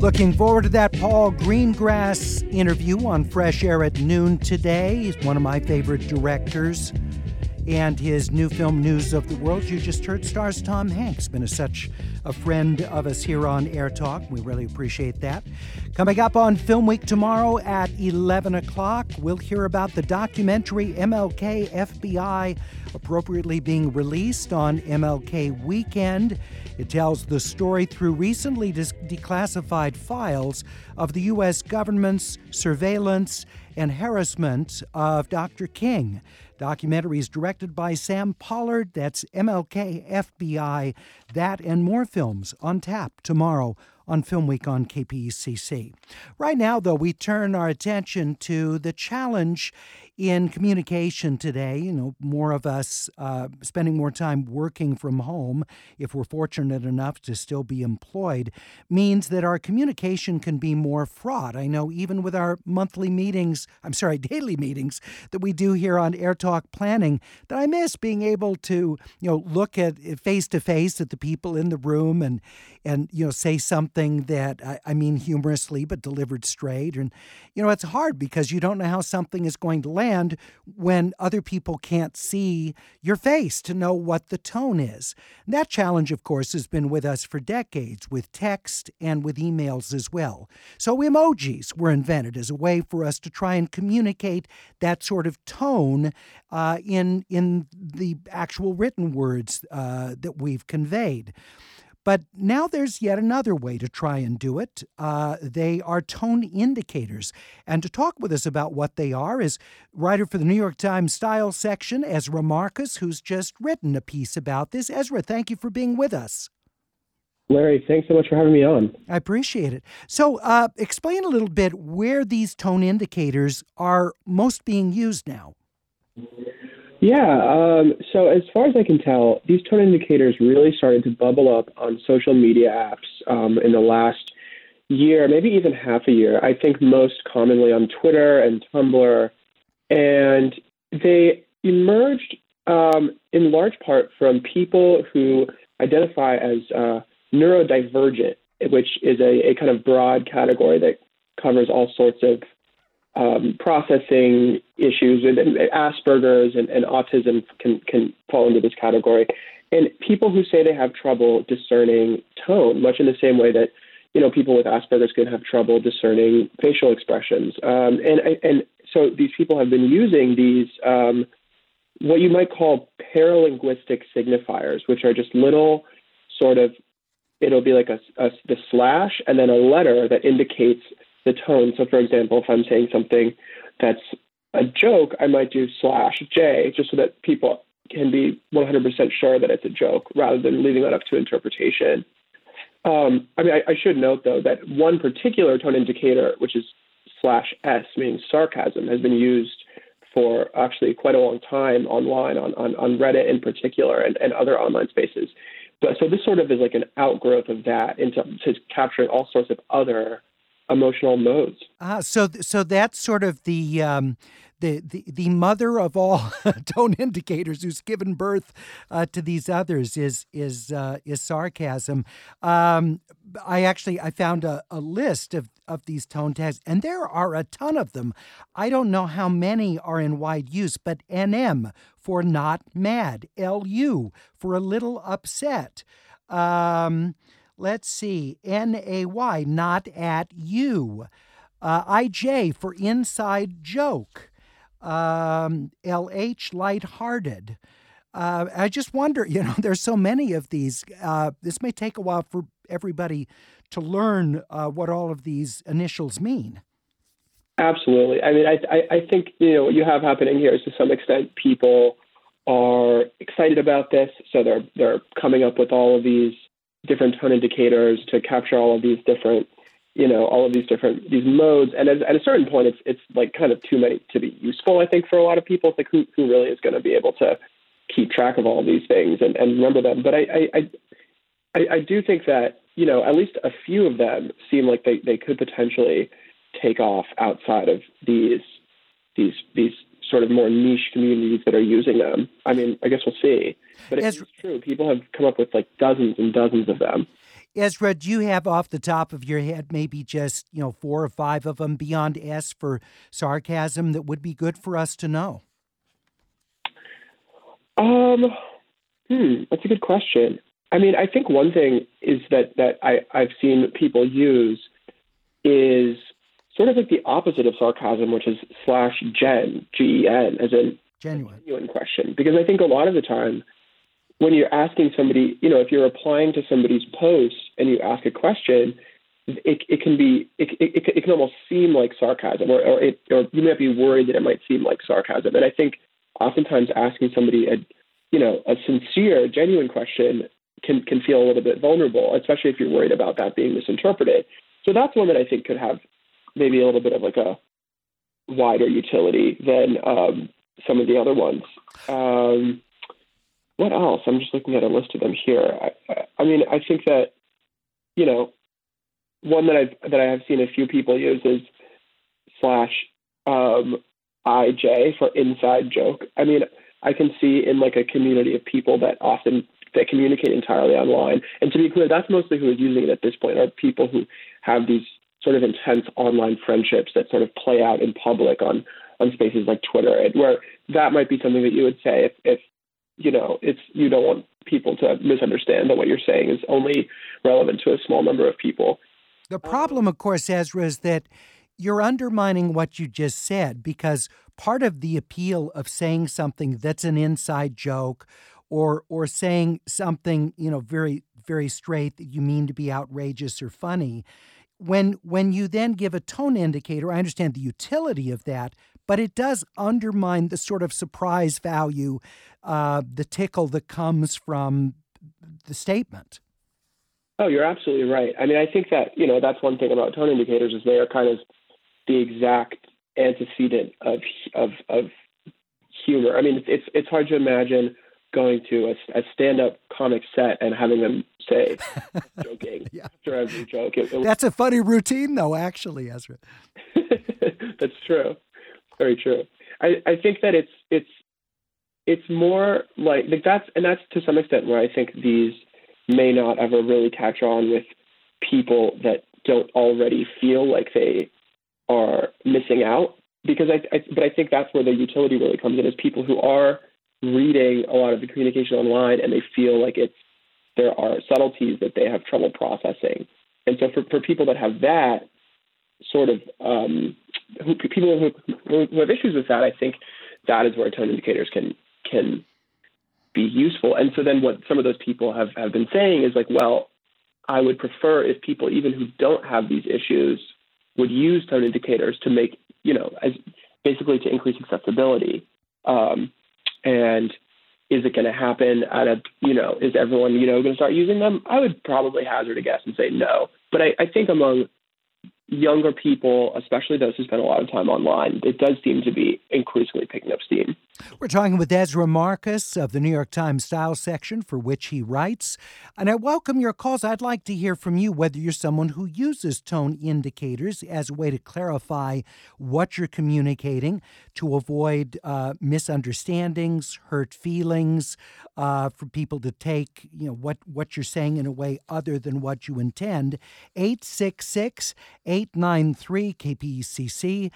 Looking forward to that Paul Greengrass interview on Fresh Air at noon today. He's one of my favorite directors. And his new film, News of the World, you just heard, stars Tom Hanks. Been such a friend of us here on Air Talk. We really appreciate that. Coming up on Film Week tomorrow at 11 o'clock, we'll hear about the documentary MLK FBI, appropriately being released on MLK weekend. It tells the story through recently declassified files of the U.S. government's surveillance and harassment of Dr. King. Documentary is directed by Sam Pollard. That's MLK FBI. That and more films on tap tomorrow on Film Week on KPCC. Right now, though, we turn our attention to the challenge in communication today. You know, more of us spending more time working from home, if we're fortunate enough to still be employed, means that our communication can be more fraught. I know even with our daily meetings that we do here on Air Talk Planning, that I miss being able to, look at face to face at the people in the room and say something that I mean humorously but delivered straight. And it's hard because you don't know how something is going to land when other people can't see your face to know what the tone is. And that challenge, of course, has been with us for decades, with text and with emails as well. So emojis were invented as a way for us to try and communicate that sort of tone in the actual written words that we've conveyed. But now there's yet another way to try and do it. They are tone indicators. And to talk with us about what they are is writer for the New York Times Style section, Ezra Marcus, who's just written a piece about this. Ezra, thank you for being with us. Larry, thanks so much for having me on. I appreciate it. So explain a little bit where these tone indicators are most being used now. Yeah, so as far as I can tell, these tone indicators really started to bubble up on social media apps in the last year, maybe even half a year. I think most commonly on Twitter and Tumblr. And they emerged in large part from people who identify as neurodivergent, which is a kind of broad category that covers all sorts of processing issues, and Asperger's and autism can fall into this category. And people who say they have trouble discerning tone, much in the same way that, people with Asperger's can have trouble discerning facial expressions. And so these people have been using these, what you might call paralinguistic signifiers, which are just little sort of, it'll be like the slash and then a letter that indicates the tone. So, for example, if I'm saying something that's a joke, I might do /J just so that people can be 100% sure that it's a joke rather than leaving that up to interpretation. I should note, though, that one particular tone indicator, which is /S, meaning sarcasm, has been used for actually quite a long time online, on Reddit in particular, and other online spaces. So this sort of is like an outgrowth of that into capturing all sorts of other emotional modes. So that's sort of the mother of all tone indicators, who's given birth to these others, is sarcasm. I found a list of these tone tags, and there are a ton of them. I don't know how many are in wide use, but NM for not mad, LU for a little upset. Let's see, NAY, not at you. IJ for inside joke. LH, lighthearted. I just wonder, there's so many of these. This may take a while for everybody to learn what all of these initials mean. Absolutely. I mean, I think, what you have happening here is, to some extent, people are excited about this. So they're coming up with all of these different tone indicators to capture all of these different, these modes. And at a certain point, it's like kind of too many to be useful, I think, for a lot of people. It's like, who really is going to be able to keep track of all of these things and remember them? But I do think that, at least a few of them seem like they could potentially take off outside of these sort of more niche communities that are using them. I mean, I guess we'll see. But it's true. People have come up with like dozens and dozens of them. Ezra, do you have off the top of your head maybe just, 4 or 5 of them beyond S for sarcasm that would be good for us to know? That's a good question. I mean, I think one thing is that I've seen people use is sort of like the opposite of sarcasm, which is /gen, Gen, as in genuine question. Because I think a lot of the time when you're asking somebody, if you're replying to somebody's post and you ask a question, it can almost seem like sarcasm, or you might be worried that it might seem like sarcasm. And I think oftentimes asking somebody a sincere, genuine question can feel a little bit vulnerable, especially if you're worried about that being misinterpreted. So that's one that I think could have maybe a little bit of like a wider utility than some of the other ones. What else? I'm just looking at a list of them here. I mean, I think that, one that I have seen a few people use is /IJ for inside joke. I mean, I can see in like a community of people that communicate entirely online. And to be clear, that's mostly who is using it at this point, are people who have these sort of intense online friendships that sort of play out in public on spaces like Twitter, where that might be something that you would say if you don't want people to misunderstand that what you're saying is only relevant to a small number of people. The problem, of course, Ezra, is that you're undermining what you just said, because part of the appeal of saying something that's an inside joke or saying something, very, very straight that you mean to be outrageous or funny, when you then give a tone indicator, I understand the utility of that, but it does undermine the sort of surprise value, the tickle that comes from the statement. Oh, you're absolutely right. I mean, I think that, that's one thing about tone indicators is they are kind of the exact antecedent of humor. I mean, it's hard to imagine going to a stand-up comic set and having them say joking after every joke. That's a funny routine, though, actually, Ezra. That's true. Very true. I think that it's more like that's to some extent where I think these may not ever really catch on with people that don't already feel like they are missing out. Because but I think that's where the utility really comes in, is people who are reading a lot of the communication online and they feel like there are subtleties that they have trouble processing. And so for people that have that sort of people who have issues with that, I think that is where tone indicators can be useful. And so then what some of those people have been saying is like, well, I would prefer if people, even who don't have these issues, would use tone indicators to make, as basically to increase accessibility. And is it going to happen is everyone, going to start using them? I would probably hazard a guess and say no. But I think among younger people, especially those who spend a lot of time online, it does seem to be increasingly picking up steam. We're talking with Ezra Marcus of the New York Times Style section, for which he writes. And I welcome your calls. I'd like to hear from you whether you're someone who uses tone indicators as a way to clarify what you're communicating, to avoid misunderstandings, hurt feelings, for people to take what you're saying in a way other than what you intend. 866-893-KPCC,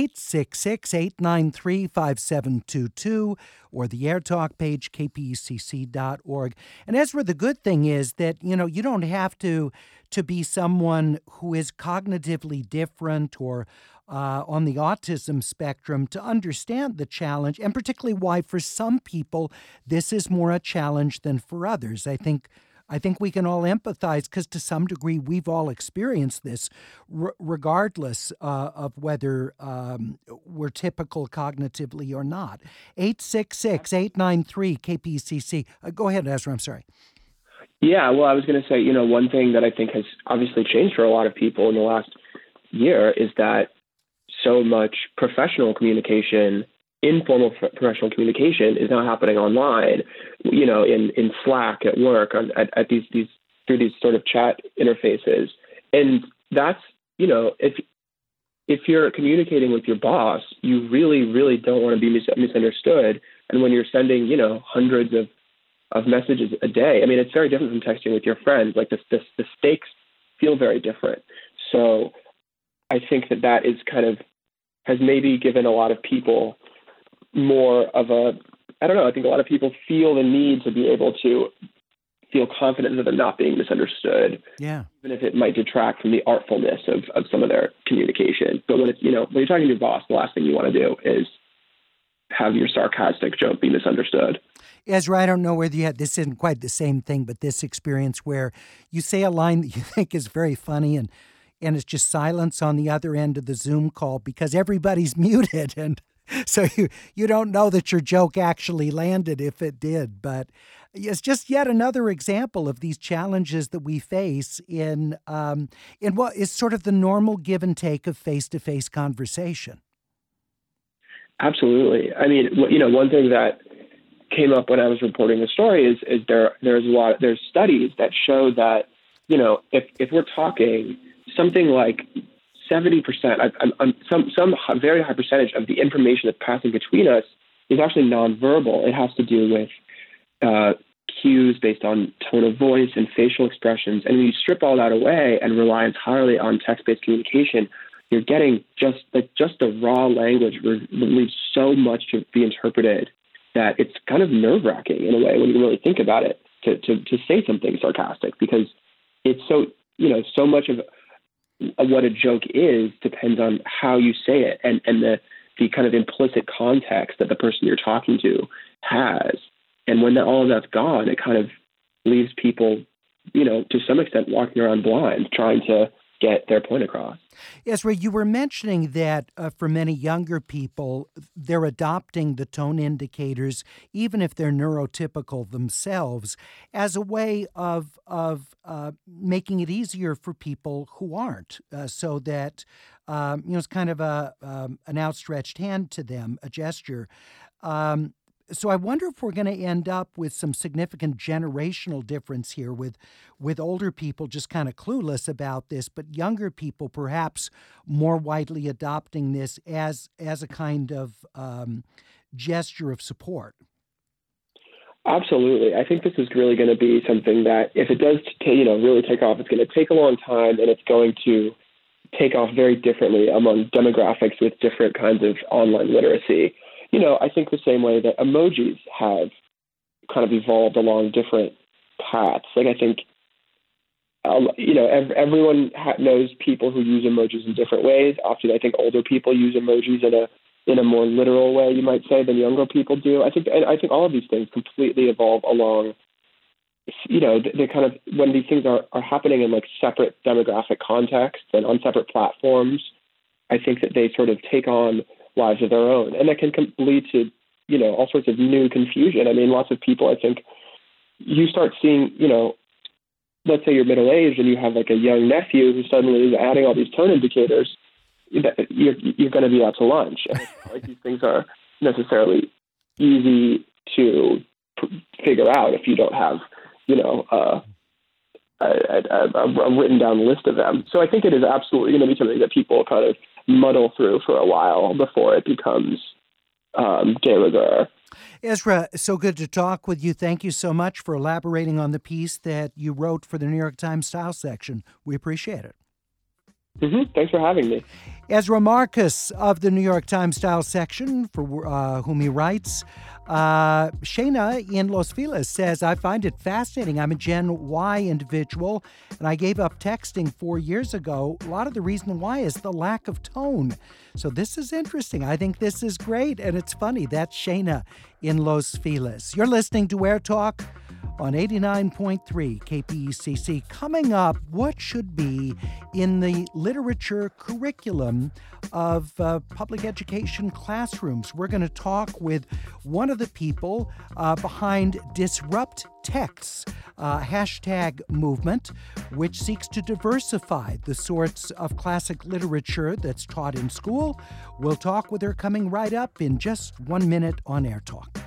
866-893-5722, or the AirTalk page, kpecc.org. And Ezra, the good thing is that, you don't have to be someone who is cognitively different or on the autism spectrum to understand the challenge, and particularly why for some people this is more a challenge than for others. I think we can all empathize because to some degree we've all experienced this, regardless of whether we're typical cognitively or not. 866-893-KPCC. Go ahead, Ezra. I'm sorry. Yeah, well, I was going to say, one thing that I think has obviously changed for a lot of people in the last year is that so much professional communication, informal professional communication, is now happening online, in Slack at work, at these through these sort of chat interfaces. And that's, if you're communicating with your boss, you really, really don't want to be misunderstood. And when you're sending, hundreds of of messages a day. I mean, it's very different from texting with your friends. Like the stakes feel very different. So I think that is kind of has maybe given a lot of people more of a, I don't know, I think a lot of people feel the need to be able to feel confident that they're not being misunderstood. Yeah. Even if it might detract from the artfulness of some of their communication. But when it's, when you're talking to your boss, the last thing you want to do is have your sarcastic joke be misunderstood. Ezra, I don't know whether you had, this isn't quite the same thing, but this experience where you say a line that you think is very funny and it's just silence on the other end of the Zoom call because everybody's muted. And so you don't know that your joke actually landed if it did. But it's just yet another example of these challenges that we face in what is sort of the normal give and take of face-to-face conversation. Absolutely. I mean, one thing that came up when I was reporting the story is there's studies that show that, if we're talking something like 70%, some very high percentage of the information that's passing between us is actually nonverbal. It has to do with cues based on tone of voice and facial expressions. And when you strip all that away and rely entirely on text-based communication, you're getting just the raw language leaves so much to be interpreted that it's kind of nerve-wracking in a way when you really think about it to say something sarcastic, because it's so much of what a joke is depends on how you say it and the kind of implicit context that the person you're talking to has. And when all of that's gone, it kind of leaves people, to some extent walking around blind, trying to get their point across. Ezra, you were mentioning that for many younger people, they're adopting the tone indicators, even if they're neurotypical themselves, as a way of making it easier for people who aren't, so that it's kind of an outstretched hand to them, a gesture. So I wonder if we're going to end up with some significant generational difference here with older people just kind of clueless about this, but younger people perhaps more widely adopting this as a kind of gesture of support. Absolutely. I think this is really going to be something that if it does really take off, it's going to take a long time, and it's going to take off very differently among demographics with different kinds of online literacy. I think the same way that emojis have kind of evolved along different paths. Like, I think, everyone knows people who use emojis in different ways. Often, I think older people use emojis in a more literal way, you might say, than younger people do. I think all of these things completely evolve along. They kind of, when these things are happening in like separate demographic contexts and on separate platforms, I think that they sort of take on lives of their own. And that can lead to, all sorts of new confusion. I mean, lots of people, I think, you start seeing, let's say you're middle-aged and you have like a young nephew who suddenly is adding all these tone indicators, you're going to be out to lunch. And it's not like these things are necessarily easy to figure out if you don't have, a written down list of them. So I think it is absolutely going to be something that people kind of muddle through for a while before it becomes de rigueur. Ezra, so good to talk with you. Thank you so much for elaborating on the piece that you wrote for the New York Times Style section. We appreciate it. Mm-hmm. Thanks for having me. Ezra Marcus of the New York Times Style section, for whom he writes. Shayna in Los Feliz says, I find it fascinating. I'm a Gen Y individual, and I gave up texting 4 years ago. A lot of the reason why is the lack of tone. So this is interesting. I think this is great, and it's funny. That's Shayna in Los Feliz. You're listening to Air Talk on 89.3 KPECC. Coming up, what should be in the literature curriculum of public education classrooms? We're going to talk with one of the people behind Disrupt Texts, hashtag movement, which seeks to diversify the sorts of classic literature that's taught in school. We'll talk with her coming right up in just 1 minute on Air Talk.